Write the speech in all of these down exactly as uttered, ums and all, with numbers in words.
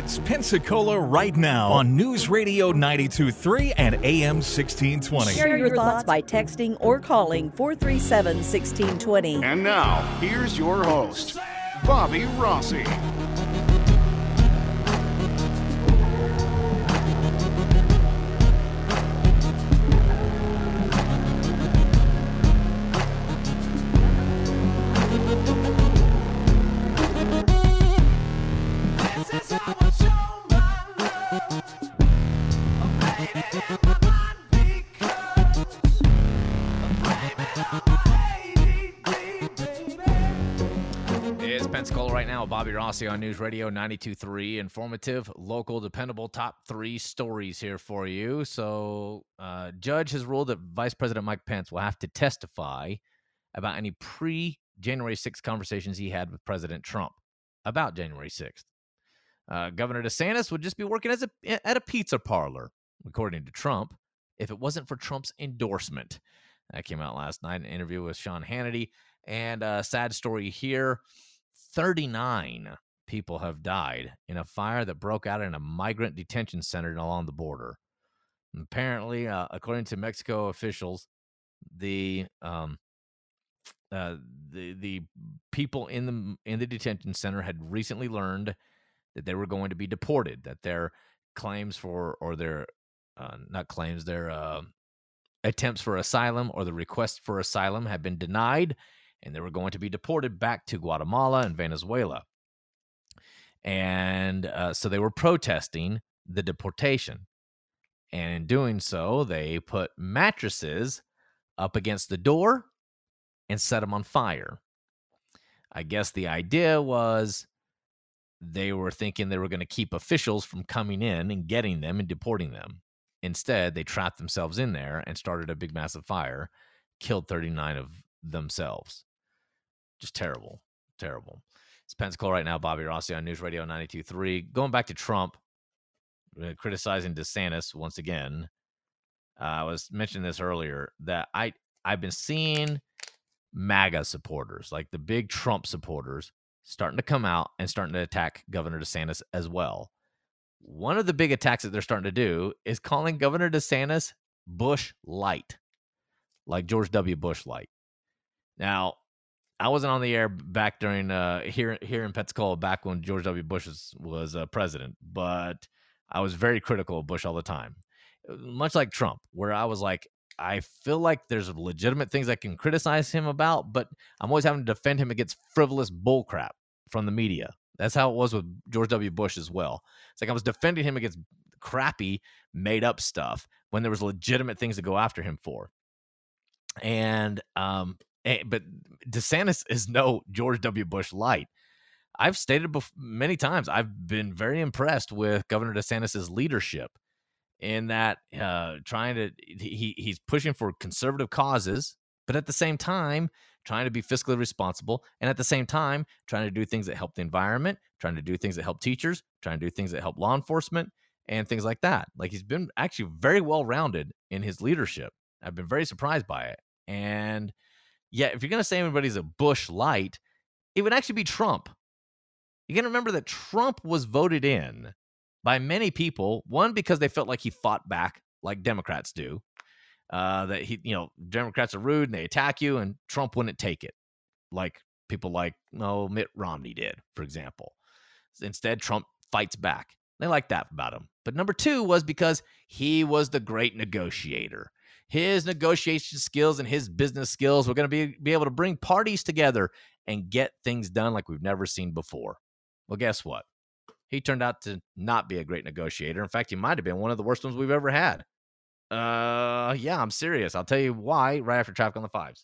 It's Pensacola right now on News Radio ninety-two point three and A M sixteen twenty. Share your thoughts by texting or calling four three seven, one six two zero. And now, here's your host, Bobby Rossi. It's Pensacola right now. Bobby Rossi on News Radio ninety-two point three. Informative, local, dependable, top three stories here for you. So, uh, judge has ruled that Vice President Mike Pence will have to testify about any pre-January sixth conversations he had with President Trump about January sixth. Uh, Governor DeSantis would just be working as a, at a pizza parlor, according to Trump, if it wasn't for Trump's endorsement. That came out last night in an interview with Sean Hannity. And a sad story here. thirty-nine people have died in a fire that broke out in a migrant detention center along the border. And apparently, uh, according to Mexico officials, the um, uh, the the people in the in the detention center had recently learned that they were going to be deported. That their claims for or their uh, not claims their uh, attempts for asylum or the request for asylum had been denied, and they were going to be deported back to Guatemala and Venezuela. And uh, so they were protesting the deportation. And in doing so, they put mattresses up against the door and set them on fire. I guess the idea was they were thinking they were going to keep officials from coming in and getting them and deporting them. Instead, they trapped themselves in there and started a big, massive fire, killed thirty-nine of themselves. Just terrible, terrible. It's Pensacola right now. Bobby Rossi on News Radio ninety-two point three. Going back to Trump, uh, criticizing DeSantis once again. Uh, I was mentioning this earlier, that I, I've been seeing MAGA supporters, like the big Trump supporters, starting to come out and starting to attack Governor DeSantis as well. One of the big attacks that they're starting to do is calling Governor DeSantis Bush Light, like George W. Bush Light. Now, I wasn't on the air back during uh, here here in Pensacola back when George W. Bush was, was uh, president, but I was very critical of Bush all the time, much like Trump, where I was like, I feel like there's legitimate things I can criticize him about, but I'm always having to defend him against frivolous bullcrap from the media. That's how it was with George W. Bush as well. It's like I was defending him against crappy, made-up stuff when there was legitimate things to go after him for. And um, but DeSantis is no George W. Bush Light. I've stated bef- many times I've been very impressed with Governor DeSantis's leadership in that uh, trying to he he's pushing for conservative causes, but at the same time trying to be fiscally responsible, and at the same time trying to do things that help the environment, trying to do things that help teachers, trying to do things that help law enforcement, and things like that. Like, he's been actually very well-rounded in his leadership. I've been very surprised by it. And yeah, if you're going to say anybody's a Bush Light, it would actually be Trump. You got to remember that Trump was voted in by many people, one, because they felt like he fought back like Democrats do. Uh, that he, you know, Democrats are rude and they attack you, and Trump wouldn't take it, like people like no Mitt Romney did, for example. Instead, Trump fights back. They like that about him. But number two was because he was the great negotiator. His negotiation skills and his business skills were going to be be able to bring parties together and get things done like we've never seen before. Well, guess what? He turned out to not be a great negotiator. In fact, he might have been one of the worst ones we've ever had. Uh, yeah, I'm serious. I'll tell you why right after Traffic on the Fives.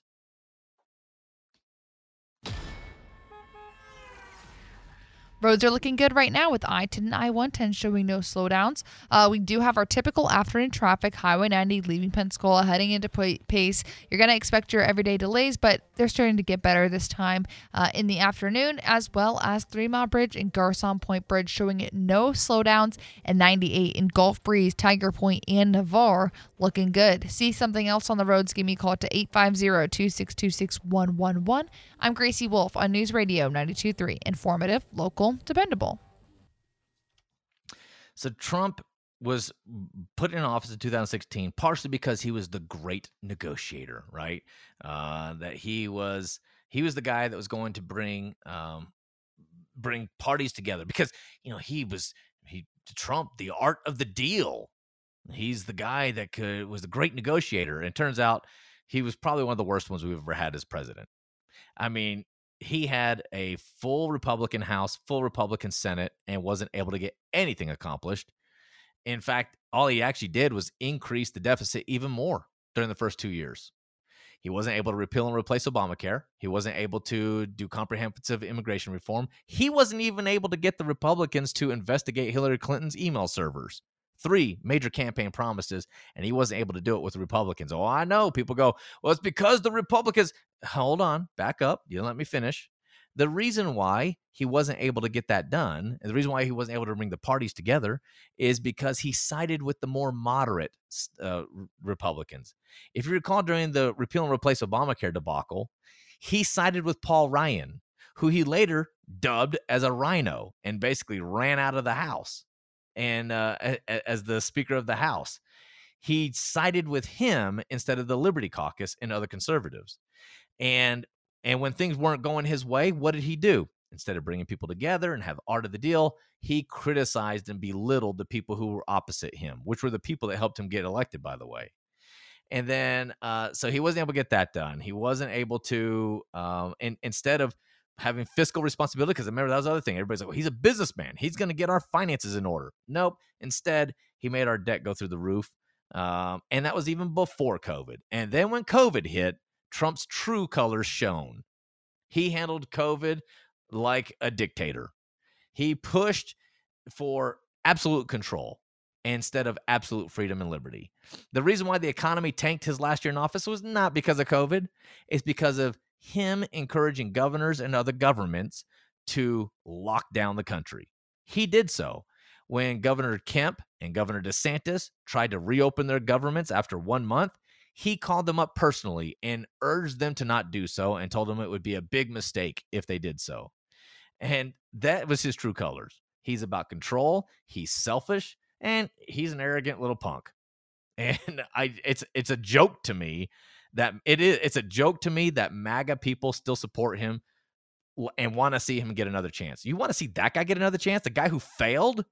Roads are looking good right now with I ten and I one ten showing no slowdowns. Uh, we do have our typical afternoon traffic, Highway ninety leaving Pensacola, heading into Pace. You're going to expect your everyday delays, but they're starting to get better this time uh, in the afternoon, as well as Three Mile Bridge and Garcon Point Bridge showing no slowdowns, and ninety-eight in Gulf Breeze, Tiger Point, and Navarre looking good. See something else on the roads, give me a call to eight five zero, two six two, six one one one. I'm Gracie Wolf on News Radio ninety-two point three. Informative, local, dependable. So Trump was put in office in two thousand sixteen, partially because he was the great negotiator, right? Uh, that he was he was the guy that was going to bring um, bring parties together because you know he was he Trump, the art of the deal. He's the guy that could was the great negotiator. And it turns out he was probably one of the worst ones we've ever had as president. I mean, he had a full Republican House, full Republican Senate, and wasn't able to get anything accomplished. In fact, all he actually did was increase the deficit even more during the first two years. He wasn't able to repeal and replace Obamacare. He wasn't able to do comprehensive immigration reform. He wasn't even able to get the Republicans to investigate Hillary Clinton's email servers. Three major campaign promises, and he wasn't able to do it with the Republicans. Oh, I know. People go, well, it's because the Republicans. Hold on. Back up. You didn't let me finish. The reason why he wasn't able to get that done, and the reason why he wasn't able to bring the parties together, is because he sided with the more moderate uh, Republicans. If you recall, during the repeal and replace Obamacare debacle, he sided with Paul Ryan, who he later dubbed as a rhino and basically ran out of the House. And uh, as the Speaker of the House, he sided with him instead of the Liberty Caucus and other conservatives. And and when things weren't going his way, what did he do? Instead of bringing people together and have art of the deal, he criticized and belittled the people who were opposite him, which were the people that helped him get elected, by the way. And then, uh, so he wasn't able to get that done. He wasn't able to, um, and instead of having fiscal responsibility, because remember, that was the other thing. Everybody's like, well, he's a businessman. He's going to get our finances in order. Nope. Instead, he made our debt go through the roof. Um, and that was even before COVID. And then when COVID hit, Trump's true colors shone. He handled COVID like a dictator. He pushed for absolute control instead of absolute freedom and liberty. The reason why the economy tanked his last year in office was not because of COVID. It's because of him encouraging governors and other governments to lock down the country. He did so when Governor Kemp and Governor DeSantis tried to reopen their governments after one month. He called them up personally and urged them to not do so and told them it would be a big mistake if they did so. And that was his true colors. He's about control. He's selfish, and he's an arrogant little punk. And I, it's it's a joke to me that it is. It's a joke to me that MAGA people still support him and want to see him get another chance. You want to see that guy get another chance? The guy who failed.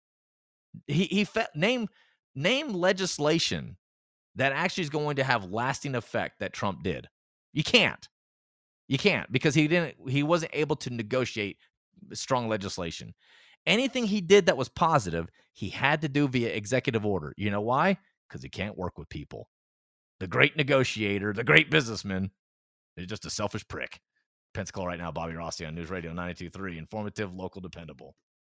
He he fa- name name legislation that actually is going to have lasting effect that Trump did. You can't. You can't because he didn't. He wasn't able to negotiate strong legislation. Anything he did that was positive, he had to do via executive order. You know why? Because he can't work with people. The great negotiator, the great businessman, is just a selfish prick. Pensacola right now, Bobby Rossi on News Radio ninety-two point three. Informative, local, dependable.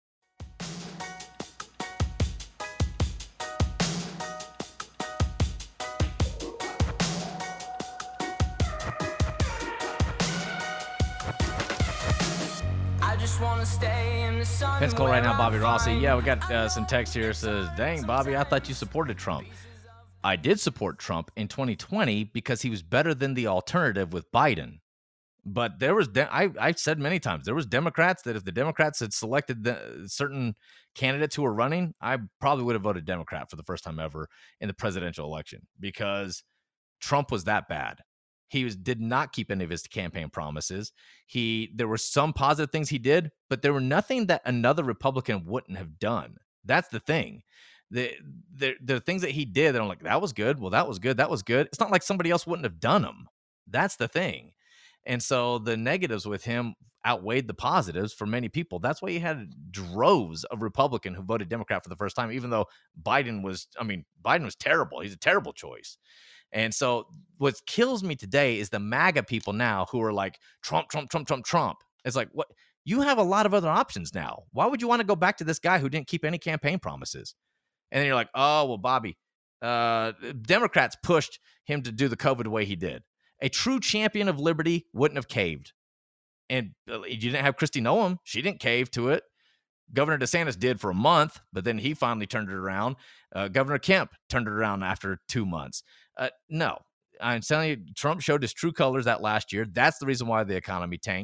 Pensacola right now, Bobby Rossi. Yeah, we got uh, some text here. Says, dang, Bobby, I thought you supported Trump. I did support Trump in twenty twenty because he was better than the alternative with Biden. But there was, de- I, I've said many times, there was Democrats that if the Democrats had selected the, certain candidates who were running, I probably would have voted Democrat for the first time ever in the presidential election because Trump was that bad. He was, did not keep any of his campaign promises. He there were some positive things he did, but there were nothing that another Republican wouldn't have done. That's the thing. The the the things that he did that I'm like, that was good. Well, that was good. That was good. It's not like somebody else wouldn't have done them. That's the thing. And so the negatives with him outweighed the positives for many people. That's why you had droves of Republican who voted Democrat for the first time, even though Biden was, I mean, Biden was terrible. He's a terrible choice. And so what kills me today is the MAGA people now who are like, Trump, Trump, Trump, Trump, Trump. It's like, what? You have a lot of other options now. Why would you want to go back to this guy who didn't keep any campaign promises? And then you're like, oh, well, Bobby, uh, Democrats pushed him to do the COVID the way he did. A true champion of liberty wouldn't have caved. And you didn't have Kristi Noem. She didn't cave to it. Governor DeSantis did for a month, but then he finally turned it around. Uh, Governor Kemp turned it around after two months. Uh, no, I'm telling you, Trump showed his true colors that last year. That's the reason why the economy tanked.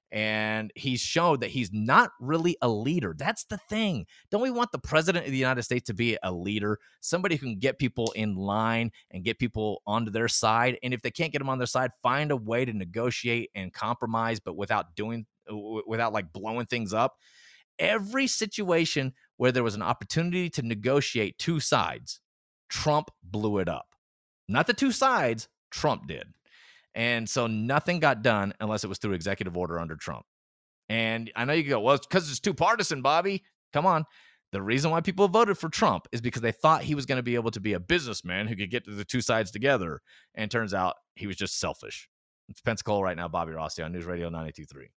And he's shown that he's not really a leader. That's the thing. Don't we want the president of the United States to be a leader, somebody who can get people in line and get people onto their side? And if they can't get them on their side, find a way to negotiate and compromise, but without doing, without like blowing things up. Every situation where there was an opportunity to negotiate two sides, Trump blew it up. Not the two sides, Trump did. And so nothing got done unless it was through executive order under Trump. And I know you go, well, it's because it's too partisan, Bobby. Come on. The reason why people voted for Trump is because they thought he was going to be able to be a businessman who could get the two sides together. And it turns out he was just selfish. It's Pensacola right now, Bobby Rossi on News Radio ninety-two point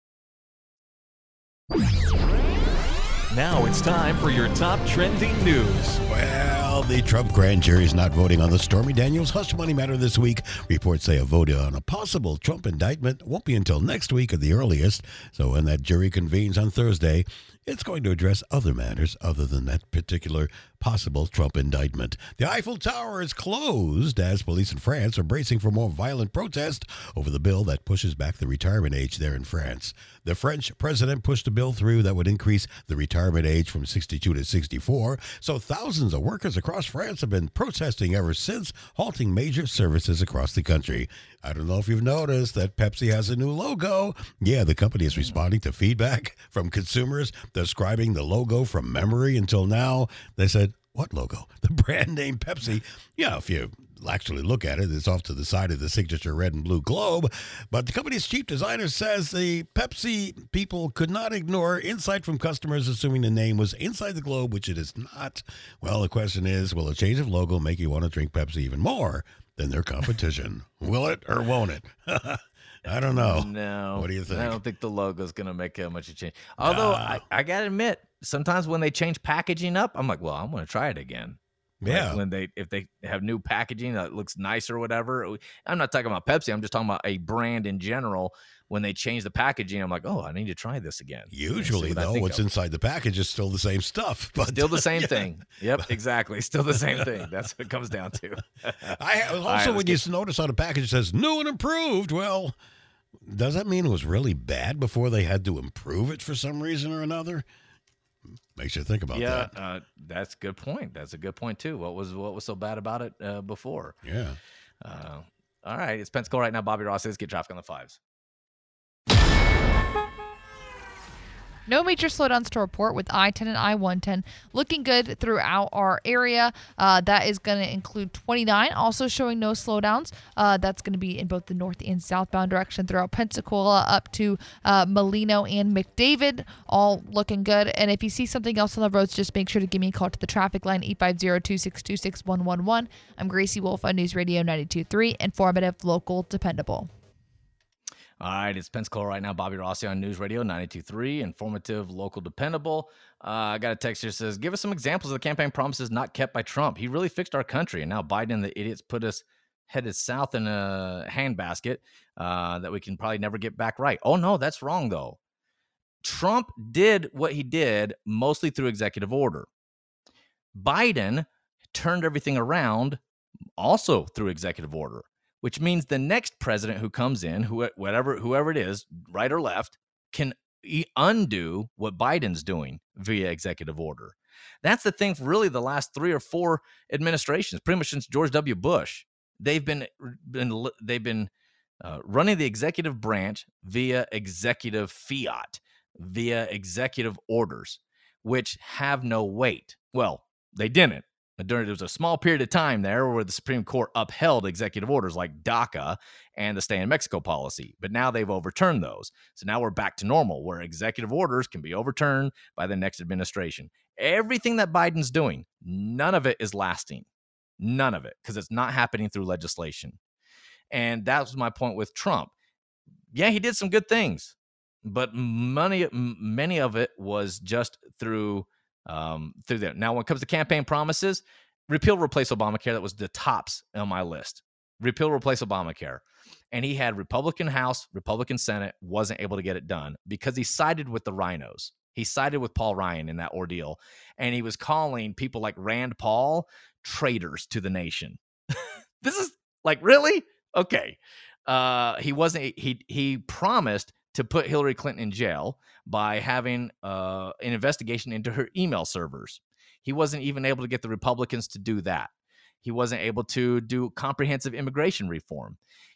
three. Now it's time for your top trending news. Well, the Trump grand jury is not voting on the Stormy Daniels hush money matter this week. Reports say a vote on a possible Trump indictment won't be until next week at the earliest. So when that jury convenes on Thursday, it's going to address other matters other than that particular possible Trump indictment. The Eiffel Tower is closed as police in France are bracing for more violent protest over the bill that pushes back the retirement age there in France. The French president pushed a bill through that would increase the retirement age from sixty-two to sixty-four, so thousands of workers across France have been protesting ever since, halting major services across the country. I don't know if you've noticed that Pepsi has a new logo. Yeah, the company is responding to feedback from consumers describing the logo from memory. Until now, they said, what logo? The brand name Pepsi. Yeah, if you actually look at it, it's off to the side of the signature red and blue globe. But the company's chief designer says the Pepsi people could not ignore insight from customers assuming the name was inside the globe, which it is not. Well, the question is, will a change of logo make you want to drink Pepsi even more than their competition? Will it or won't it? I don't know. No. What do you think? I don't think the logo's going to make uh, much of a change. Although, Uh, I, I got to admit, sometimes when they change packaging up, I'm like, well, I'm going to try it again. Yeah. Like when they, if they have new packaging that looks nice or whatever. I'm not talking about Pepsi. I'm just talking about a brand in general. When they change the packaging, I'm like, oh, I need to try this again. Usually, what I though, think what's of. inside the package is still the same stuff. But Still the same yeah. thing. Yep, exactly. Still the same thing. That's what it comes down to. I also, right, when let's you notice on a package it says new and improved, well, does that mean it was really bad before they had to improve it for some reason or another? Makes you think about yeah, that. uh, that's a good point. That's a good point too. What was what was so bad about it uh, before? Yeah. Uh, all right, it's Pensacola right now. Bobby Ross says, get traffic on the fives. No major slowdowns to report with I ten and I one ten looking good throughout our area. Uh, that is going to include twenty-nine, also showing no slowdowns. Uh, that's going to be in both the north and southbound direction throughout Pensacola up to uh, Molino and McDavid, all looking good. And if you see something else on the roads, just make sure to give me a call to the traffic line, eight five zero, two six two, six one one one. I'm Gracie Wolf on News Radio ninety-two point three, informative, local, dependable. All right, it's Pensacola right now. Bobby Rossi on News Radio ninety-two point three, informative, local, dependable. Uh, I got a text here that says, give us some examples of the campaign promises not kept by Trump. He really fixed our country, and now Biden and the idiots put us headed south in a handbasket uh, that we can probably never get back right. Oh, no, that's wrong, though. Trump did what he did mostly through executive order. Biden turned everything around also through executive order, which means the next president who comes in, who, whatever, whoever it is, right or left, can undo what Biden's doing via executive order. That's the thing for really the last three or four administrations, pretty much since George W. Bush. They've been, been they've been uh, running the executive branch via executive fiat, via executive orders, which have no weight. Well, they didn't. During, there was a small period of time there where the Supreme Court upheld executive orders like DACA and the Stay in Mexico policy, but now they've overturned those. So now we're back to normal, where executive orders can be overturned by the next administration. Everything that Biden's doing, none of it is lasting. None of it, because it's not happening through legislation. And that was my point with Trump. Yeah, he did some good things, but many, many of it was just through Um, through there. Now, when it comes to campaign promises, repeal, replace Obamacare, that was the tops on my list. Repeal, replace Obamacare. And he had Republican House, Republican Senate, wasn't able to get it done because he sided with the rhinos. He sided with Paul Ryan in that ordeal. And he was calling people like Rand Paul traitors to the nation. This is like, really? Okay. Uh, he wasn't, he, he promised to put Hillary Clinton in jail by having uh, an investigation into her email servers. He wasn't even able to get the Republicans to do that. He wasn't able to do comprehensive immigration reform.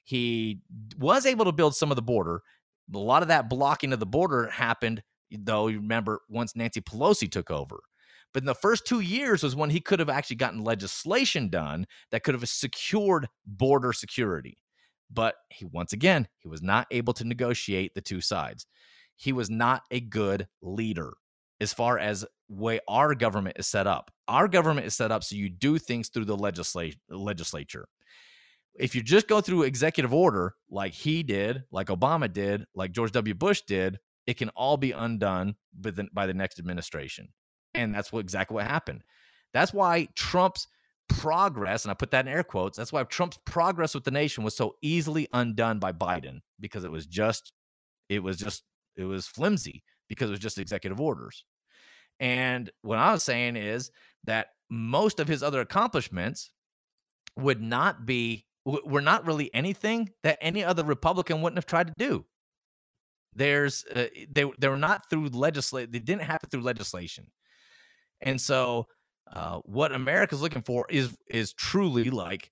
He was able to build some of the border. A lot of that blocking of the border happened, though, you remember, once Nancy Pelosi took over. But in the first two years was when he could have actually gotten legislation done that could have secured border security. But he, once again, he was not able to negotiate the two sides. He was not a good leader as far as way our government is set up. Our government is set up so you do things through the legisla- legislature. If you just go through executive order like he did, like Obama did, like George W. Bush did, it can all be undone by the, by the next administration. And that's what exactly what happened. That's why Trump's progress, and I put that in air quotes, that's why Trump's progress with the nation was so easily undone by Biden, because it was just, it was just, it was flimsy because it was just executive orders. And what I was saying is that most of his other accomplishments would not be, were not really anything that any other Republican wouldn't have tried to do. There's, uh, they, they were not through legislation. They didn't happen through legislation. And so uh, what America's looking for is, is truly like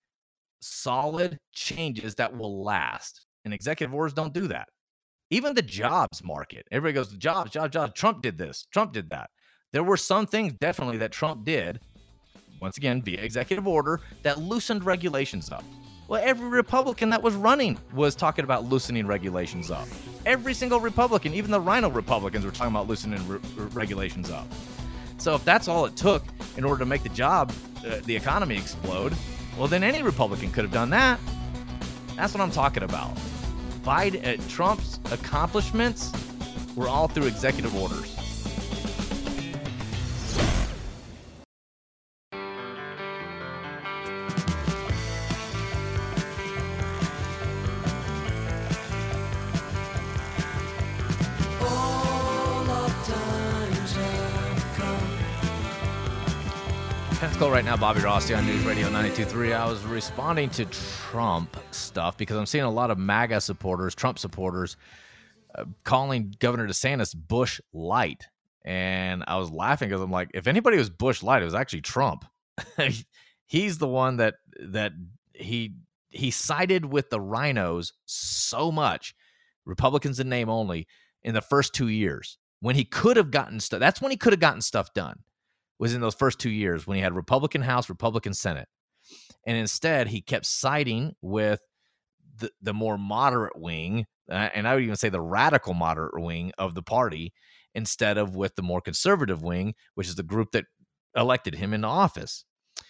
solid changes that will last. And executive orders don't do that. Even the jobs market, everybody goes, jobs, jobs, jobs. Trump did this. Trump did that. There were some things definitely that Trump did, once again, via executive order, that loosened regulations up. Well, every Republican that was running was talking about loosening regulations up. Every single Republican, even the Rhino Republicans, were talking about loosening re- regulations up. So if that's all it took in order to make the job, uh, the economy explode, well, then any Republican could have done that. That's what I'm talking about. Biden, uh, Trump's accomplishments were all through executive orders. Let's go right now, Bobby Rossi on News Radio ninety-two point three. I was responding to Trump stuff because I'm seeing a lot of MAGA supporters, Trump supporters, uh, calling Governor DeSantis Bush Light. And I was laughing because I'm like, if anybody was Bush Light, it was actually Trump. He's the one that that he he sided with the rhinos so much, Republicans in name only, in the first two years when he could have gotten stuff. That's when he could have gotten stuff done. Was in those first two years when he had Republican House, Republican Senate. And instead, he kept siding with the, the more moderate wing, uh, and I would even say the radical moderate wing of the party, instead of with the more conservative wing, which is the group that elected him into office.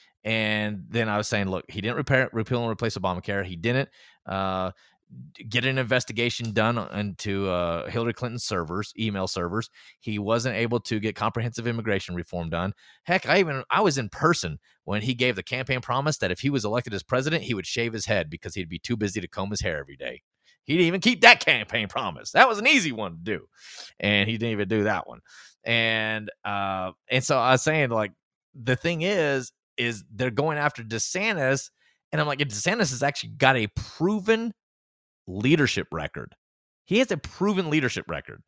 And then I was saying, look, he didn't repair, repeal and replace Obamacare. He didn't uh, get an investigation done into uh, Hillary Clinton's servers, email servers. He wasn't able to get comprehensive immigration reform done. Heck, I even I was in person when he gave the campaign promise that if he was elected as president, he would shave his head because he'd be too busy to comb his hair every day. He didn't even keep that campaign promise. That was an easy one to do, and he didn't even do that one. And uh, and so I was saying, like, the thing is, is they're going after DeSantis, and I'm like, DeSantis has actually got a proven leadership record. He has a proven leadership record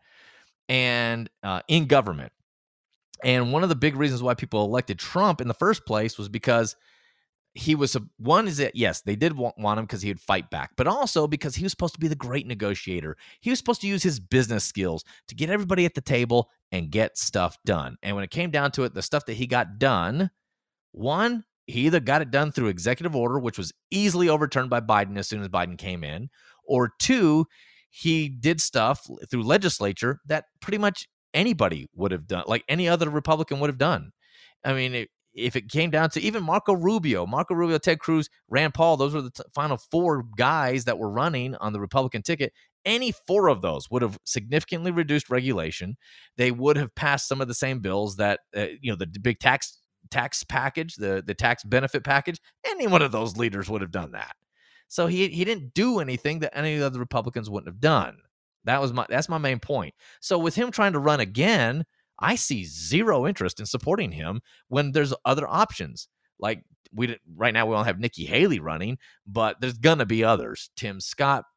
and uh, in government. And one of the big reasons why people elected Trump in the first place was because he was a, one is that, yes, they did want, want him because he would fight back, but also because he was supposed to be the great negotiator. He was supposed to use his business skills to get everybody at the table and get stuff done. And when it came down to it, the stuff that he got done, one, he either got it done through executive order, which was easily overturned by Biden as soon as Biden came in, or two, he did stuff through legislature that pretty much anybody would have done, like any other Republican would have done. I mean, it, if it came down to even Marco Rubio, Marco Rubio, Ted Cruz, Rand Paul, those were the t- final four guys that were running on the Republican ticket. Any four of those would have significantly reduced regulation. They would have passed some of the same bills that, uh, you know, the big tax tax package, the, the tax benefit package. Any one of those leaders would have done that. So he he didn't do anything that any of the Republicans wouldn't have done. That was my that's my main point. So with him trying to run again, I see zero interest in supporting him when there's other options. Like we right now, we don't have Nikki Haley running, but there's gonna be others: Tim Scott,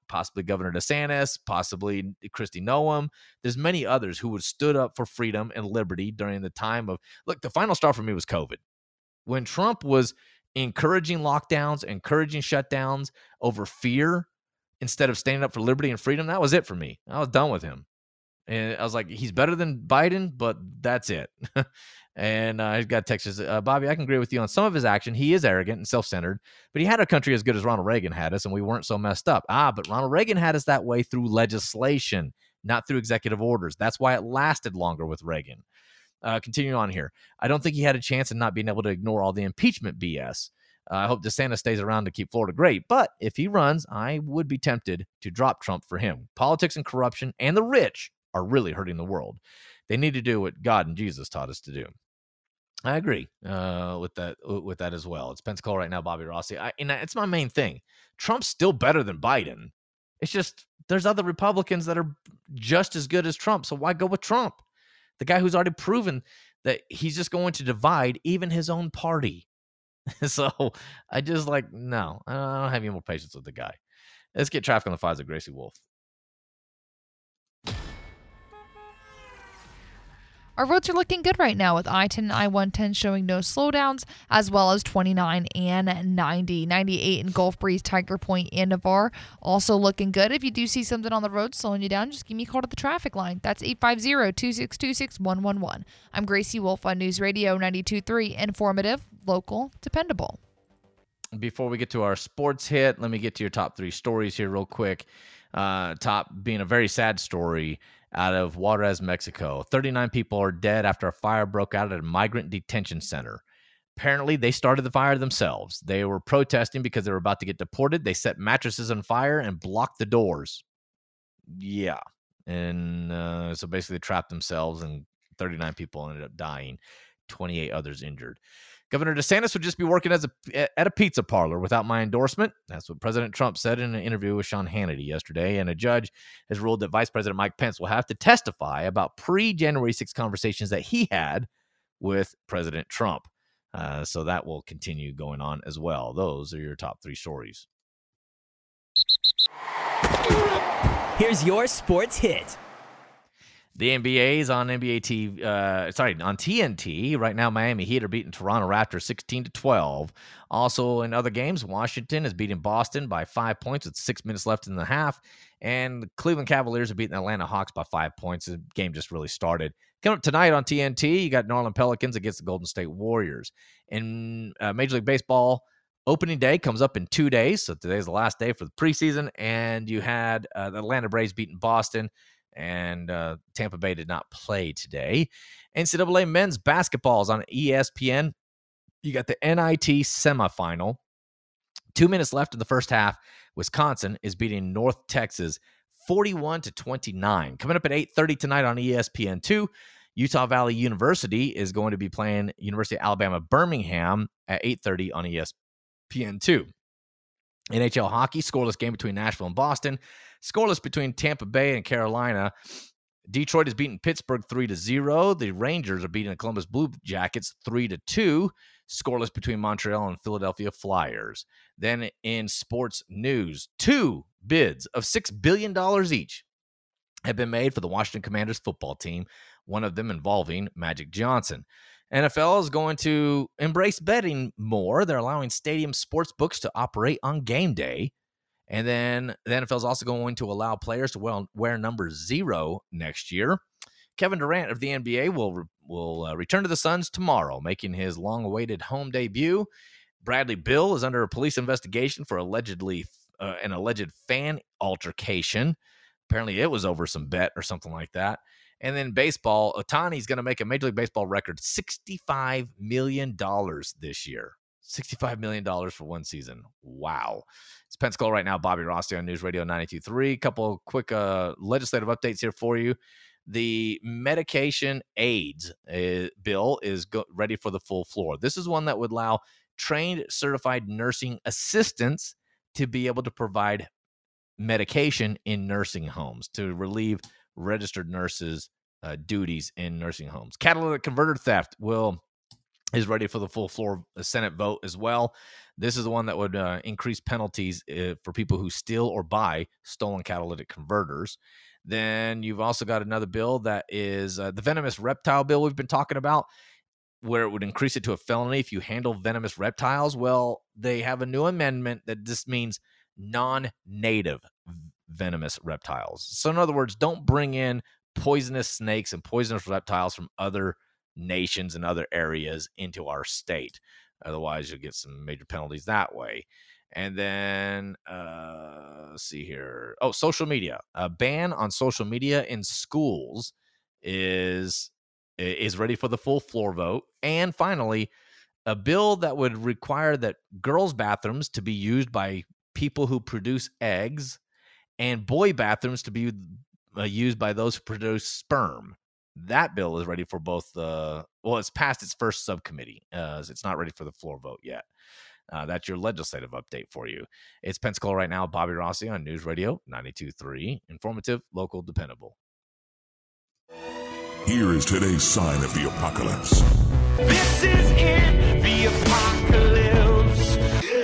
possibly Governor DeSantis, possibly Kristi Noem. There's many others who would stood up for freedom and liberty during the time of, look, the final straw for me was COVID. When Trump was encouraging lockdowns, encouraging shutdowns over fear instead of standing up for liberty and freedom, that was it for me. I was done with him. And I was like, he's better than Biden, but that's it. And uh, he's got Texas. Uh, Bobby, I can agree with you on some of his action. He is arrogant and self-centered, but he had a country as good as Ronald Reagan had us, and we weren't so messed up. Ah, but Ronald Reagan had us that way through legislation, not through executive orders. That's why it lasted longer with Reagan. Uh, continuing on here. I don't think he had a chance in not being able to ignore all the impeachment B S. Uh, I hope DeSantis stays around to keep Florida great, but if he runs, I would be tempted to drop Trump for him. Politics and corruption and the rich are really hurting the world. They need to do what God and Jesus taught us to do. I agree uh, with that with that as well. It's Pensacola right now, Bobby Rossi. I, and it's my main thing. Trump's still better than Biden. It's just there's other Republicans that are just as good as Trump, so why go with Trump? The guy who's already proven that he's just going to divide even his own party. So I just like, no, I don't have any more patience with the guy. Let's get traffic on the fives of Gracie Wolf. Our roads are looking good right now with I ten and I one ten showing no slowdowns, as well as twenty-nine and ninety. ninety-eight in Gulf Breeze, Tiger Point, and Navarre. Also looking good. If you do see something on the road slowing you down, just give me a call to the traffic line. That's eight five zero, two six two, six one one one. I'm Gracie Wolf on News Radio ninety-two point three. Informative, local, dependable. Before we get to our sports hit, let me get to your top three stories here real quick. Uh, top being a very sad story out of Juarez, Mexico. thirty-nine people are dead after a fire broke out at a migrant detention center. Apparently, they started the fire themselves. They were protesting because they were about to get deported. They set mattresses on fire and blocked the doors. Yeah. And uh, so basically trapped themselves, and thirty-nine people ended up dying, twenty-eight others injured. Governor DeSantis would just be working as a, at a pizza parlor without my endorsement. That's what President Trump said in an interview with Sean Hannity yesterday. And a judge has ruled that Vice President Mike Pence will have to testify about pre-January sixth conversations that he had with President Trump. Uh, so that will continue going on as well. Those are your top three stories. Here's your sports hit. The N B A is on N B A T V, uh, sorry, on T N T. Right now, Miami Heat are beating Toronto Raptors sixteen to twelve. Also, in other games, Washington is beating Boston by five points with six minutes left in the half. And the Cleveland Cavaliers are beating the Atlanta Hawks by five points. The game just really started. Coming up tonight on T N T, you got New Orleans Pelicans against the Golden State Warriors. In uh, Major League Baseball, opening day comes up in two days. So today's the last day for the preseason. And you had uh, the Atlanta Braves beating Boston. And uh, Tampa Bay did not play today. N C double A men's basketball is on E S P N. You got the N I T semifinal. Two minutes left in the first half. Wisconsin is beating North Texas forty-one to twenty-nine. Coming up at eight thirty tonight on E S P N two, Utah Valley University is going to be playing University of Alabama Birmingham at eight thirty on E S P N two. N H L hockey, scoreless game between Nashville and Boston. Scoreless between Tampa Bay and Carolina. Detroit is beating Pittsburgh three to zero. The Rangers are beating the Columbus Blue Jackets three to two. Scoreless between Montreal and Philadelphia Flyers. Then in sports news, two bids of six billion dollars each have been made for the Washington Commanders football team, one of them involving Magic Johnson. N F L is going to embrace betting more. They're allowing stadium sports books to operate on game day. And then the N F L is also going to allow players to wear, wear number zero next year. Kevin Durant of the N B A will, will uh, return to the Suns tomorrow, making his long-awaited home debut. Bradley Beal is under a police investigation for allegedly uh, an alleged fan altercation. Apparently it was over some bet or something like that. And then baseball, Ohtani is going to make a Major League Baseball record sixty-five million dollars this year. sixty-five million dollars for one season. Wow. It's Pensacola right now. Bobby Rossi on News Radio ninety-two point three. A couple quick uh, legislative updates here for you. The medication aids uh, bill is go- ready for the full floor. This is one that would allow trained certified nursing assistants to be able to provide medication in nursing homes to relieve registered nurses' uh, duties in nursing homes. Catalytic converter theft will is ready for the full floor Senate vote as well. This is the one that would uh, increase penalties uh, for people who steal or buy stolen catalytic converters. Then you've also got another bill that is uh, the venomous reptile bill we've been talking about, where it would increase it to a felony if you handle venomous reptiles. Well, they have a new amendment that just means non-native venomous reptiles. So in other words, don't bring in poisonous snakes and poisonous reptiles from other nations and other areas into our state. Otherwise, you'll get some major penalties that way. And then, uh, let's see here. Oh, social media. A ban on social media in schools is is ready for the full floor vote. And finally, a bill that would require that girls' bathrooms to be used by people who produce eggs and boy bathrooms to be uh, used by those who produce sperm. That bill is ready for both the, well, it's passed its first subcommittee. Uh, it's not ready for the floor vote yet. Uh, that's your legislative update for you. It's Pensacola Right Now. Bobby Rossi on News Radio ninety-two point three. Informative, local, dependable. Here is today's sign of the apocalypse. This is it, the apocalypse.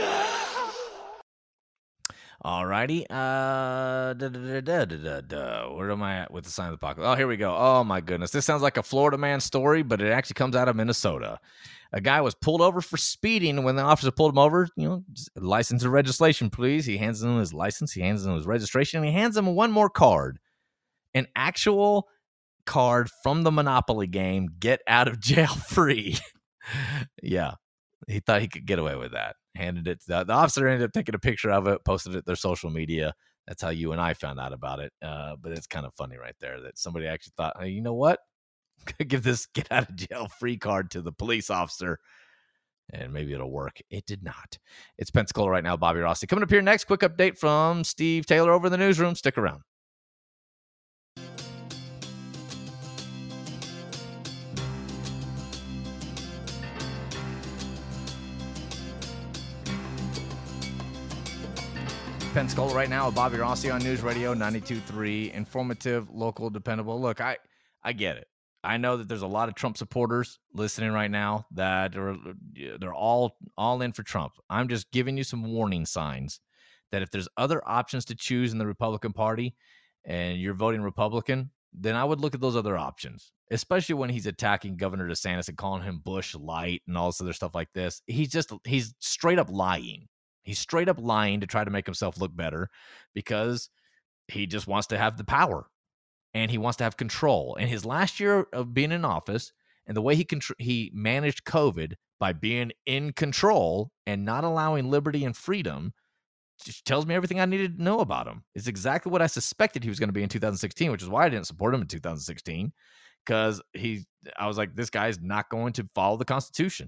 All righty. Uh, da, da, da, da, da, da. Where am I at with the sign of the apocalypse? Oh, here we go. Oh, my goodness. This sounds like a Florida man story, but it actually comes out of Minnesota. A guy was pulled over for speeding. When the officer pulled him over, you know, license and registration, please. He hands him his license. He hands him his registration. And he hands him one more card. An actual card from the Monopoly game, get out of jail free. Yeah. He thought he could get away with that. Handed it to the, the officer, ended up taking a picture of it, posted it to their social media. That's how you and I found out about it. Uh, but it's kind of funny right there that somebody actually thought, hey, you know what? Give this get out of jail free card to the police officer, and maybe it'll work. It did not. It's Pensacola Right Now. Bobby Rossi coming up here next. Quick update from Steve Taylor over in the newsroom. Stick around. Pensacola Right Now with Bobby Rossi on News Radio ninety-two point three. Informative, local, dependable. Look, I, I get it. I know that there's a lot of Trump supporters listening right now that are they're all all in for Trump. I'm just giving you some warning signs that if there's other options to choose in the Republican Party and you're voting Republican, then I would look at those other options, especially when he's attacking Governor DeSantis and calling him Bush Light and all this other stuff like this. He's just he's straight up lying. He's straight up lying to try to make himself look better because he just wants to have the power and he wants to have control. And his last year of being in office and the way he contr- he managed COVID by being in control and not allowing liberty and freedom just tells me everything I needed to know about him. It's exactly what I suspected he was going to be in two thousand sixteen, which is why I didn't support him in two thousand sixteen, because he, I was like, this guy's not going to follow the Constitution.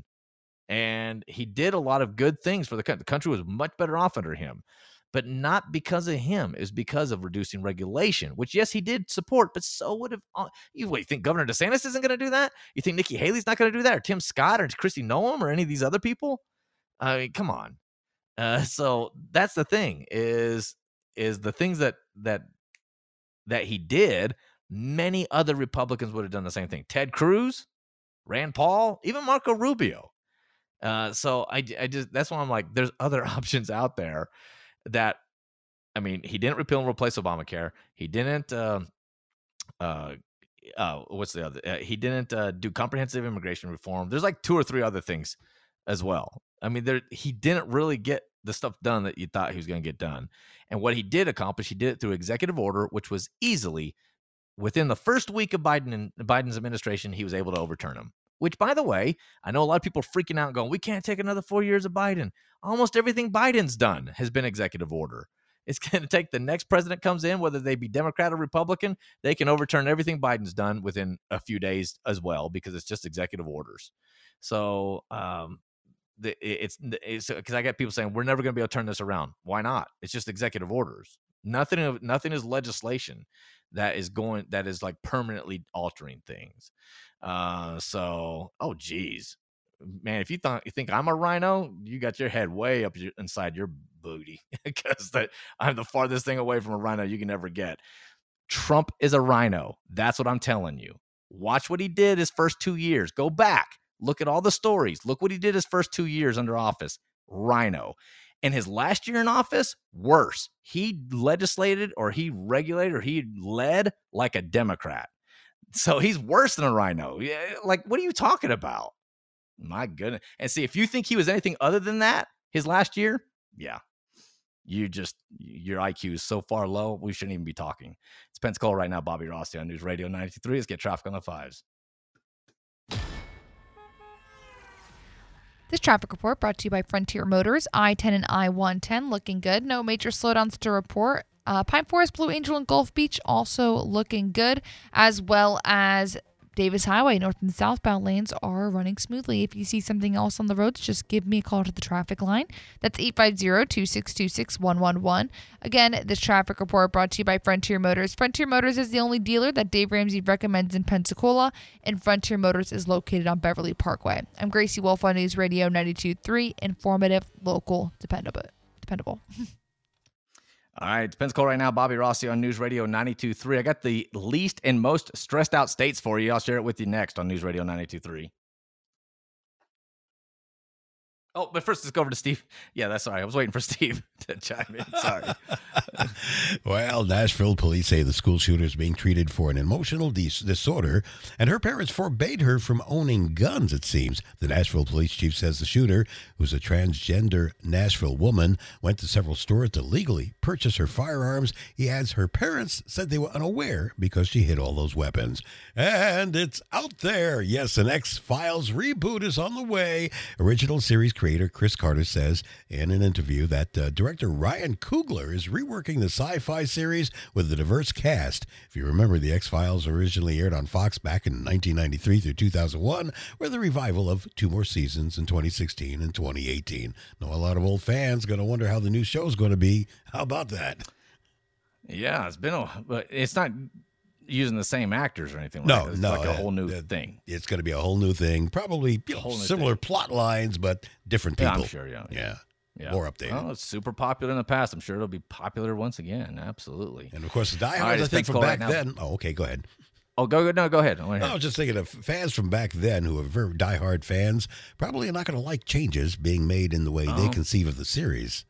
And he did a lot of good things for the country. The country was much better off under him, but not because of him. It was because of reducing regulation, which, yes, he did support, but so would have. You wait, think Governor DeSantis isn't going to do that? You think Nikki Haley's not going to do that, or Tim Scott, or Kristi Noem, or any of these other people? I mean, come on. Uh, so that's the thing is is the things that that that he did. Many other Republicans would have done the same thing. Ted Cruz, Rand Paul, even Marco Rubio. Uh, so I, I just, that's why I'm like, there's other options out there that, I mean, he didn't repeal and replace Obamacare. He didn't, uh, uh, uh, what's the other, uh, he didn't, uh, do comprehensive immigration reform. There's like two or three other things as well. I mean, there, he didn't really get the stuff done that you thought he was going to get done. And what he did accomplish, he did it through executive order, which was easily within the first week of Biden and Biden's administration, he was able to overturn them. Which, by the way, I know a lot of people are freaking out and going, we can't take another four years of Biden. Almost everything Biden's done has been executive order. It's going to take the next president comes in, whether they be Democrat or Republican, they can overturn everything Biden's done within a few days as well, because it's just executive orders. So um, the, it's because I got people saying, we're never going to be able to turn this around. Why not? It's just executive orders. Nothing, nothing is legislation that is going, that is like permanently altering things. Uh, so, oh, geez, man, if you thought you think I'm a rhino, you got your head way up your, inside your booty, because that I'm the farthest thing away from a rhino you can ever get. Trump is a rhino. That's what I'm telling you. Watch what he did his first two years. Go back, Look at all the stories. Look what he did his first two years under office. Rhino. And his last year in office, worse. He legislated or he regulated or he led like a Democrat. So he's worse than a rhino. Yeah, like, what are you talking about? My goodness. And see, if you think he was anything other than that his last year, yeah, you just, your I Q is so far low, we shouldn't even be talking. It's Pensacola right now. Bobby Rossi on News Radio ninety-two point three. Let's get traffic on the fives. This traffic report brought to you by Frontier Motors. I ten and I one ten looking good. No major slowdowns to report. Uh, Pine Forest, Blue Angel, and Gulf Beach also looking good, as well as Davis Highway. North and southbound lanes are running smoothly. If you see something else on the roads, just give me a call to the traffic line. That's eight five zero, two six two, six one one one. Again, this traffic report brought to you by Frontier Motors. Frontier Motors is the only dealer that Dave Ramsey recommends in Pensacola, and Frontier Motors is located on Beverly Parkway. I'm Gracie Wolf on News Radio ninety-two point three. Informative, local, dependable. Dependable. All right, it's Pensacola right now. Bobby Rossi on News Radio ninety-two point three. I got the least and most stressed out states for you. I'll share it with you next on News Radio ninety-two point three. Oh, but first, let's go over to Steve. Yeah, that's all right. I was waiting for Steve to chime in. Sorry. Well, Nashville police say the school shooter is being treated for an emotional dis- disorder, and her parents forbade her from owning guns, it seems. The Nashville police chief says the shooter, who's a transgender Nashville woman, went to several stores to legally purchase her firearms. He adds her parents said they were unaware because she hid all those weapons. And it's out there. Yes, an X-Files reboot is on the way. Original series creator Chris Carter says in an interview that uh, director Ryan Coogler is reworking the sci-fi series with a diverse cast. If you remember, the X-Files originally aired on Fox back in nineteen ninety-three through two thousand one, with a revival of two more seasons in twenty sixteen and twenty eighteen. Know a lot of old fans going to wonder how the new show's going to be. How about that? Yeah, it's been a, but it's not using the same actors or anything like no, that. It's no, like a uh, whole new uh, thing. It's going to be a whole new thing. Probably you know, similar thing. Plot lines, but different people. Yeah, I'm sure, yeah. Yeah. Yeah. More updated. Well, it's super popular in the past. I'm sure it'll be popular once again. Absolutely. And, of course, the diehards, right, I think, from back right then. Oh, okay, go ahead. Oh, go, go no, go ahead. No, I was just thinking of fans from back then who are very diehard fans probably are not going to like changes being made in the way oh. they conceive of the series.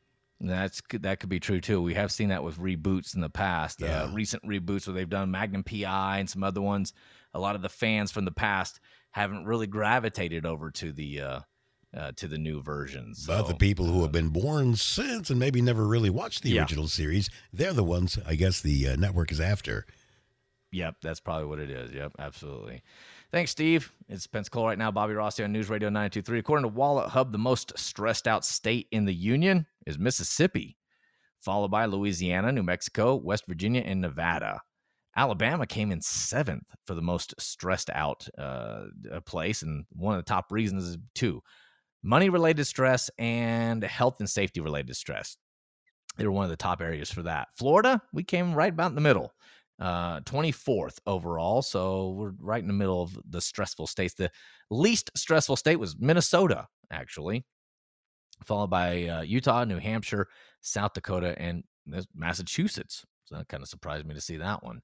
That's that could be true too. We have seen that with reboots in the past. Yeah. Uh, recent reboots where they've done Magnum P I and some other ones. A lot of the fans from the past haven't really gravitated over to the uh, uh, to the new versions. But so, the people who uh, have been born since and maybe never really watched the yeah. original series, they're the ones I guess the uh, network is after. Yep, that's probably what it is. Yep, absolutely. Thanks, Steve. It's Pensacola right now. Bobby Rossi on News Radio ninety-two point three. According to Wallet Hub, the most stressed out state in the union is Mississippi, followed by Louisiana, New Mexico, West Virginia, and Nevada. Alabama came in seventh for the most stressed out uh, place, and one of the top reasons is two: money-related stress and health and safety-related stress. They were one of the top areas for that. Florida, we came right about in the middle. Uh, twenty-fourth overall, so we're right in the middle of the stressful states. The least stressful state was Minnesota, actually, followed by uh, Utah, New Hampshire, South Dakota, and Massachusetts. So that kind of surprised me to see that one.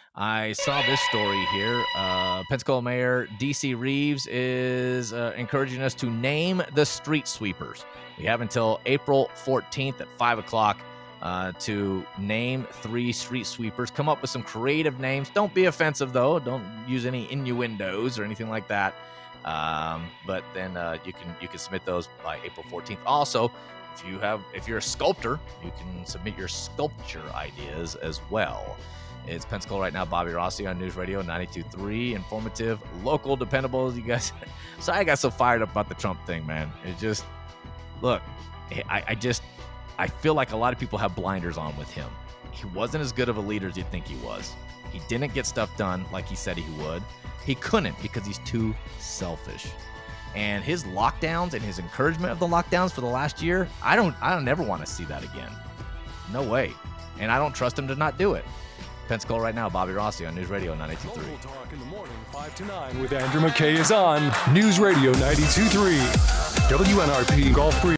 I saw this story here. Uh, Pensacola Mayor D C Reeves is uh, encouraging us to name the street sweepers. We have until April fourteenth at five o'clock Uh, to name three street sweepers. Come up with some creative names. Don't be offensive, though. Don't use any innuendos or anything like that. Um, but then uh, you can you can submit those by April fourteenth. Also, if you have if you're a sculptor, you can submit your sculpture ideas as well. It's Pensacola right now. Bobby Rossi on News Radio ninety-two point three. Informative, local, dependable. You guys, sorry I got so fired up about the Trump thing, man. It just look. I, I just. I feel like a lot of people have blinders on with him. He wasn't as good of a leader as you'd think he was. He didn't get stuff done like he said he would. He couldn't because he's too selfish. And his lockdowns and his encouragement of the lockdowns for the last year, I don't I don't never want to see that again. No way. And I don't trust him to not do it. Pensacola right now, Bobby Rossi on News Radio ninety-two point three. Talk in the morning, five to nine with Andrew McKay is on News Radio ninety-two point three. W N R P Gulf Breeze.